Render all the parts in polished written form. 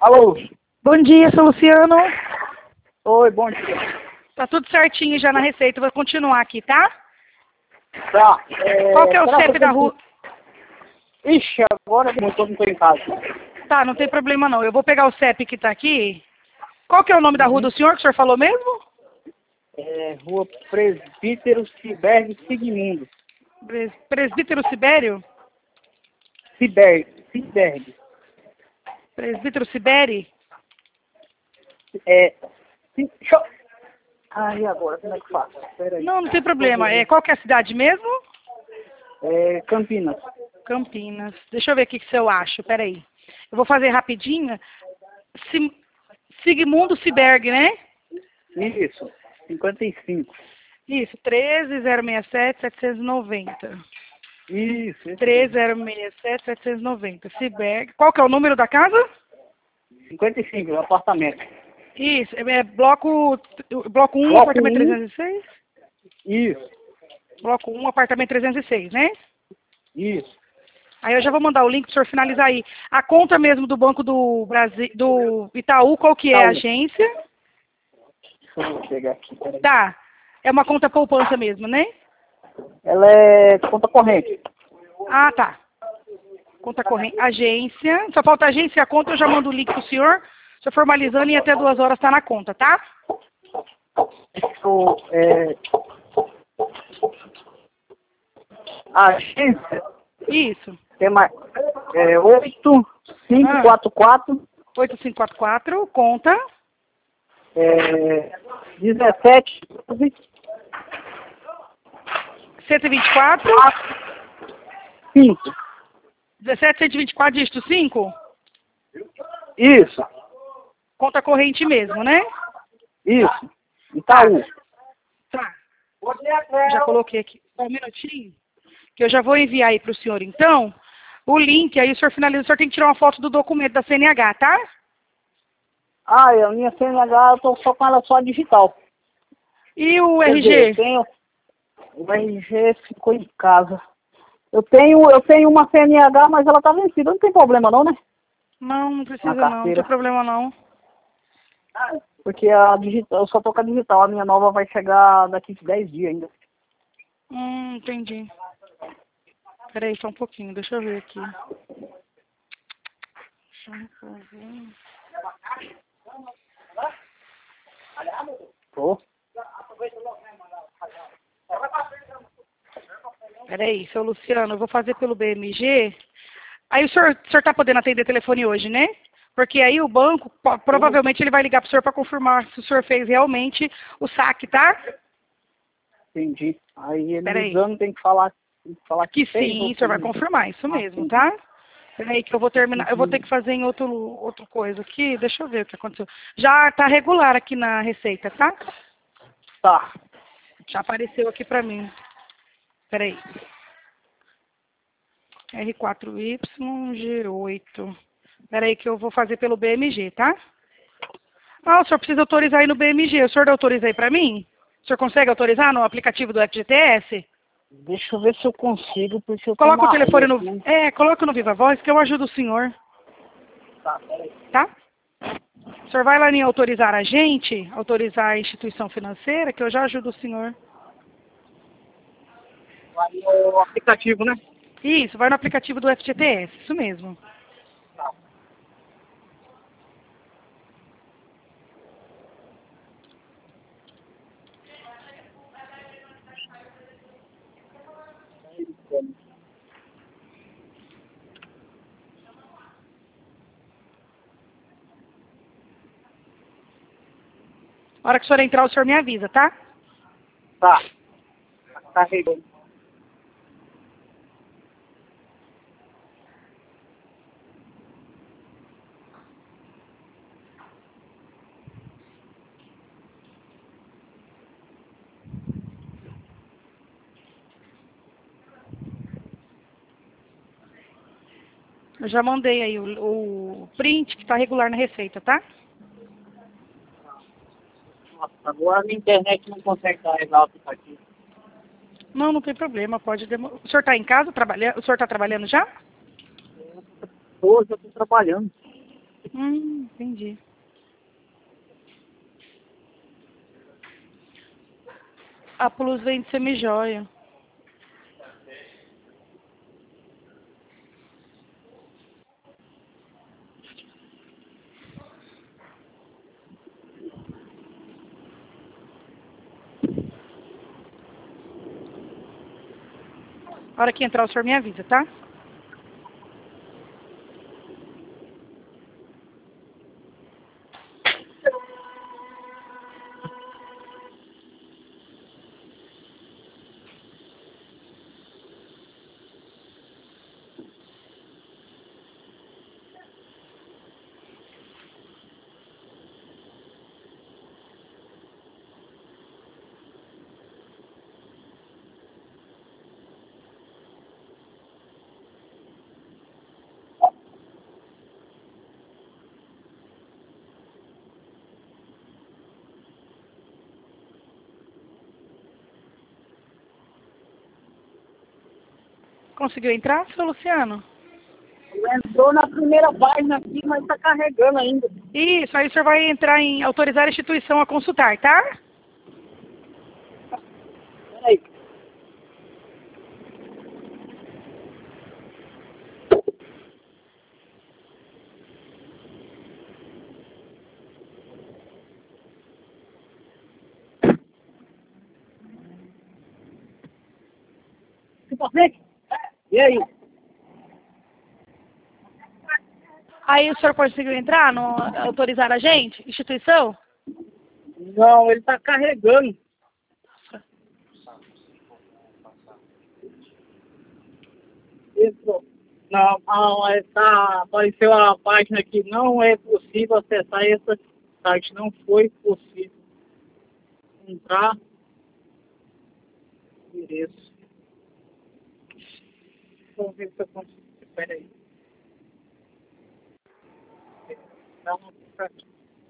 Alô? Bom dia, seu Luciano. Oi, bom dia. Tá tudo certinho já na receita. Vou continuar aqui, tá? Tá. Qual que é o CEP da rua? Ixi, agora eu não estou em casa. Tá, não tem problema não. Eu vou pegar o CEP que tá aqui. Qual que é o nome da rua do senhor que o senhor falou mesmo? Rua Presbítero Ciberg Sigmundo. Presbítero Sibério? Ciberg. Presbítero Siberi? Deixa eu... Aí agora, como é que faço? Pera aí. Não tem problema. Qual que é a cidade mesmo? Campinas. Campinas. Deixa eu ver aqui se eu acho. Peraí. Eu vou fazer rapidinho. Sigmundo Ciberg, né? Isso, 55. Isso, 13.067.790. Isso. 13.067.790. Ciberg. Qual que é o número da casa? 55, apartamento. Isso, bloco 1, Bloco apartamento 1. 306? Isso. Bloco 1, apartamento 306, né? Isso. Aí eu já vou mandar o link para o senhor finalizar aí. A conta mesmo do Banco do Brasil, do Itaú, qual que é a Itaú. agência? Deixa eu pegar aqui, peraí. Tá, é uma conta poupança mesmo, né? Ela é conta corrente. Ah, tá. Conta corrente, agência. Só falta agência e a conta, eu já mando o link pro senhor. O senhor formalizando e até 2 horas tá na conta, tá? A agência Isso. tem mais 8544 8544, conta. 17 124. 5. 17124, dígito 5. Isso. Conta corrente mesmo, né? Isso. Itaú. Tá. Já coloquei aqui. Só um minutinho. Que eu já vou enviar aí pro senhor, então, o link. Aí o senhor finaliza. O senhor tem que tirar uma foto do documento da CNH, tá? A minha CNH eu tô só com ela só digital. E o Quer RG? dizer, o RG ficou em casa. Eu tenho uma CNH, mas ela tá vencida. Não tem problema não, né? Não precisa Na não. Não tem problema não. Porque a digital, eu só tô com a digital. A minha nova vai chegar daqui 10 dias ainda. Entendi. Peraí, só um pouquinho. Deixa eu ver aqui. Tô. Peraí, seu Luciano, eu vou fazer pelo BMG. Aí o senhor tá podendo atender telefone hoje, né? Porque aí o banco, provavelmente ele vai ligar pro senhor para confirmar se o senhor fez realmente o saque, tá? Entendi. Aí ele Peraí. ligando tem que falar Que fez, sim, ou o senhor vai que- confirmar, isso mesmo, entendi. tá? Peraí que eu vou terminar, eu vou ter que fazer em outra coisa aqui, deixa eu ver o que aconteceu. Já tá regular aqui na receita, tá? Tá. Já apareceu aqui pra mim. Peraí. R4YG8. Peraí que eu vou fazer pelo BMG, tá? Ah, o senhor precisa autorizar aí no BMG. O senhor autoriza aí pra mim? O senhor consegue autorizar no aplicativo do FGTS? Deixa eu ver se eu consigo, porque eu tô Coloca o na telefone rua, no... né? coloca no Viva Voz que eu ajudo o senhor, Tá, peraí. tá? O senhor vai lá em autorizar a gente, autorizar a instituição financeira, que eu já ajudo o senhor. Vai no aplicativo, né? Isso, vai no aplicativo do FGTS, isso mesmo. A hora que o senhor entrar, o senhor me avisa, tá? Tá. Carregou. Eu já mandei aí o print que tá regular na receita, tá? Nossa, agora a minha internet não consegue carregar o aplicativo. Não, não tem problema, pode demorar. O senhor tá em casa trabalhando? O senhor tá trabalhando já? Hoje eu tô trabalhando. Entendi. A Plus vende semijoia. A hora que entrar, o senhor me avisa, tá? Conseguiu entrar, seu Luciano? Entrou na primeira página aqui, mas tá carregando ainda. Isso, aí o senhor vai entrar em autorizar a instituição a consultar, tá? Peraí. E aí? Aí o senhor conseguiu entrar no autorizar a gente, instituição? Não, ele tá carregando. Isso. Não, apareceu a página aqui. Não é possível acessar esse site. Não foi possível entrar. Endereço. Vamos ver se eu consigo. Espera aí. Dá uma pra aqui.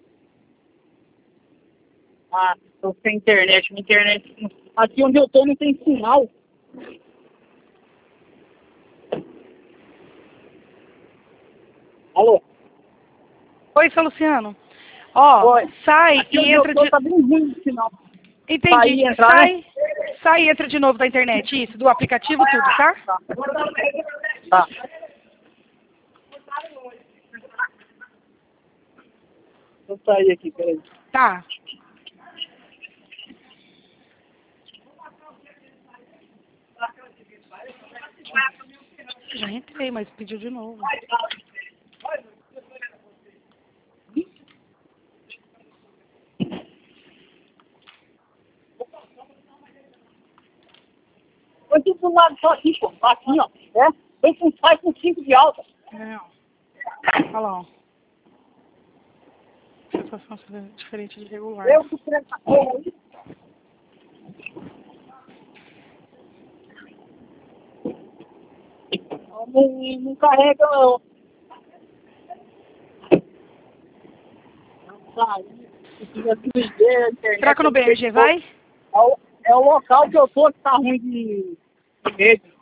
Ah, tô sem internet. Minha internet. Aqui onde eu tô não tem sinal. Alô? Oi, seu Luciano. Ó, Oi. sai Aqui e onde entra eu tô de... tá bem ruim o sinal. Entendi. Sair e entrar, né? Sai e entra de novo da internet, isso, do aplicativo, tudo, tá? Tá. Vou sair aqui, peraí. Tá. Já entrei, mas pediu de novo. Foi tudo do lado só aqui, pô. Aqui, ó. É? Vai com 5 de alta. Não. Olha lá, ó. Situação diferente de regular. Eu que quero essa porra aí. Não carrega, não. Não sair. Precisa de internet. Troca no BRG, vai? É o local que eu tô que tá ruim de rede.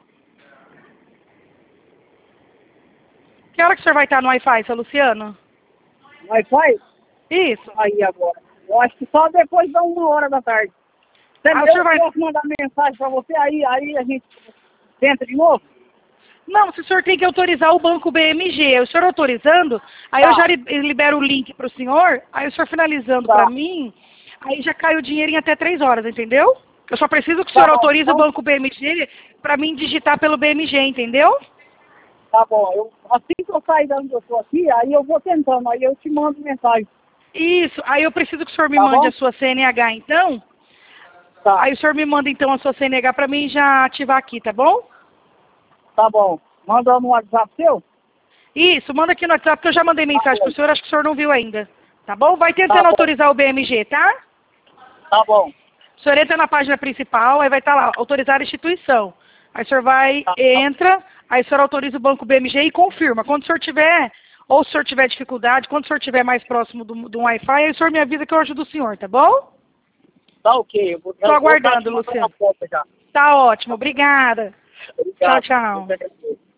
Que hora que o senhor vai estar no Wi-Fi, seu Luciano? Wi-Fi? Isso. Aí agora. Eu acho que só depois da 1 hora da tarde. Ah, o senhor vai... Posso mandar mensagem pra você, aí a gente tenta de novo? Não, se o senhor tem que autorizar o banco BMG. O senhor autorizando, aí eu já libero o link para o senhor, aí o senhor finalizando para mim, aí já cai o dinheiro em até 3 horas, entendeu? Eu só preciso que o senhor autorize o banco BMG para mim digitar pelo BMG, entendeu? Tá bom. Assim que eu sair da onde eu tô aqui, aí eu vou tentando, aí eu te mando mensagem. Isso, aí eu preciso que o senhor me Tá mande bom? a sua CNH, então. Tá. Aí o senhor me manda, então, a sua CNH para mim já ativar aqui, tá bom? Tá bom. Manda no WhatsApp seu? Isso, manda aqui no WhatsApp, que eu já mandei mensagem pro senhor, acho que o senhor não viu ainda. Tá bom? Vai tentando autorizar o BMG, tá? Tá bom. O senhor entra na página principal, aí vai estar lá, autorizar a instituição. Aí o senhor vai, entra, aí o senhor autoriza o banco BMG e confirma. Quando o senhor tiver, ou se o senhor tiver dificuldade, quando o senhor estiver mais próximo do Wi-Fi, aí o senhor me avisa que eu ajudo o senhor, tá bom? Tá ok. Estou aguardando, Luciano. Tá ótimo, obrigada. Obrigado. Tchau, tchau.